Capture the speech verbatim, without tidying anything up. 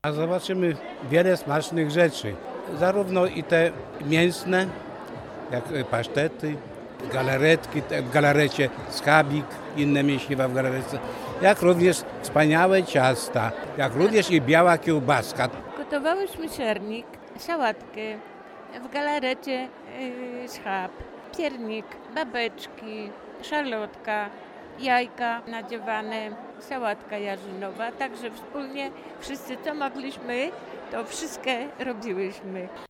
A zobaczymy wiele smacznych rzeczy. Zarówno i te mięsne, jak pasztety, galaretki, w galarecie schabik, inne mięsiwa w galarecie, jak również wspaniałe ciasta, jak również i biała kiełbaska. Gotowałyśmy sernik, sałatkę, w galarecie yy, schab, piernik, babeczki, szarlotka, jajka nadziewane, sałatka jarzynowa. Także wspólnie wszyscy co mogliśmy, to wszystkie robiłyśmy.